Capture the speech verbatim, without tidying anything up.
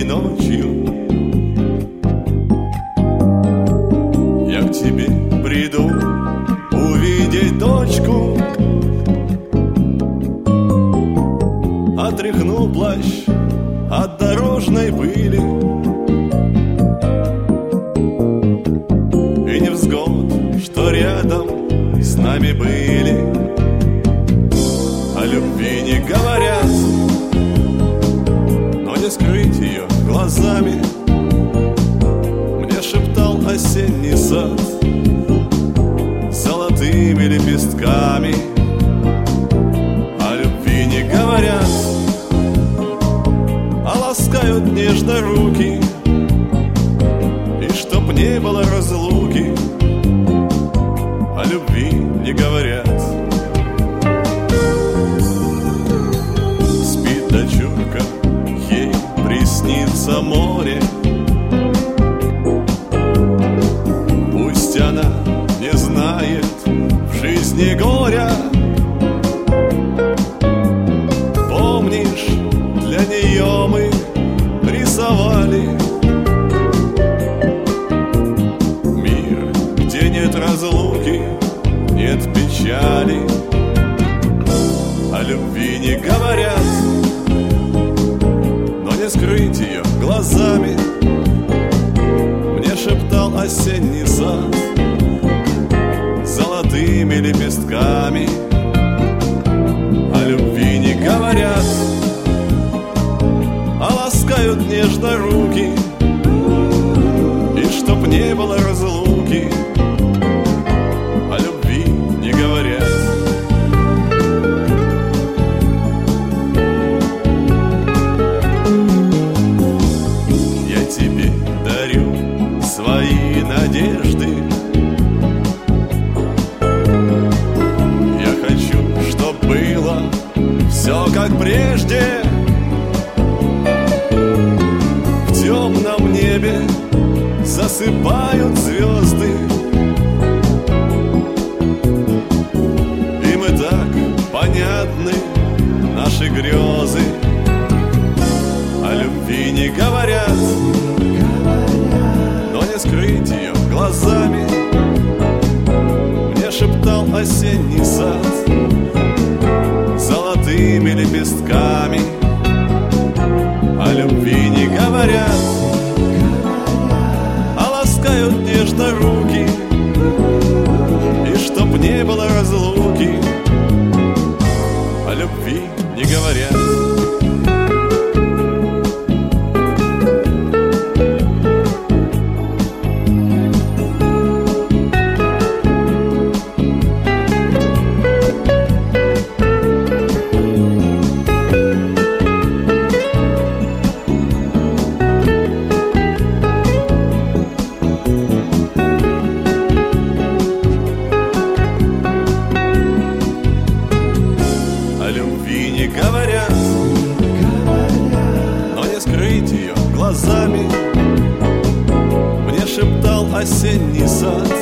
ночью я к тебе приду увидеть дочку. Отряхну плащ от дорожной пыли, и невзгод, что рядом с нами были. О любви не говорят, но не скрыть ее глазами. Мне шептал осенний сад золотыми лепестками. О любви не говорят, а ласкают нежно руки. И чтоб не было разлуки, о любви не говорят. Спит дочурка, ей приснится море. Пусть она не знает в жизни горя. Помнишь, для нее мы рисовали мир, где нет разлуки, нет печали. О любви не говорят, но не скрыть ее глазами. Мне шептал осенний сад золотыми лепестками. О любви не говорят, а ласкают нежно руки. И чтоб не было разлуки, о любви не говорят. Я тебе дарю свои надежды. Я хочу, чтоб было все как прежде. В темном небе засыпают звезды, им и так понятны наши грезы. О любви не говорят, но не скрыть ее глазами. Мне шептал осенний сад золотыми лепестками. О любви не говорят, а ласкают нежно руки. И чтоб не было разлуки, о любви не говорят. О любви не говорят, но не скрыть ее глазами. Мне шептал осенний сад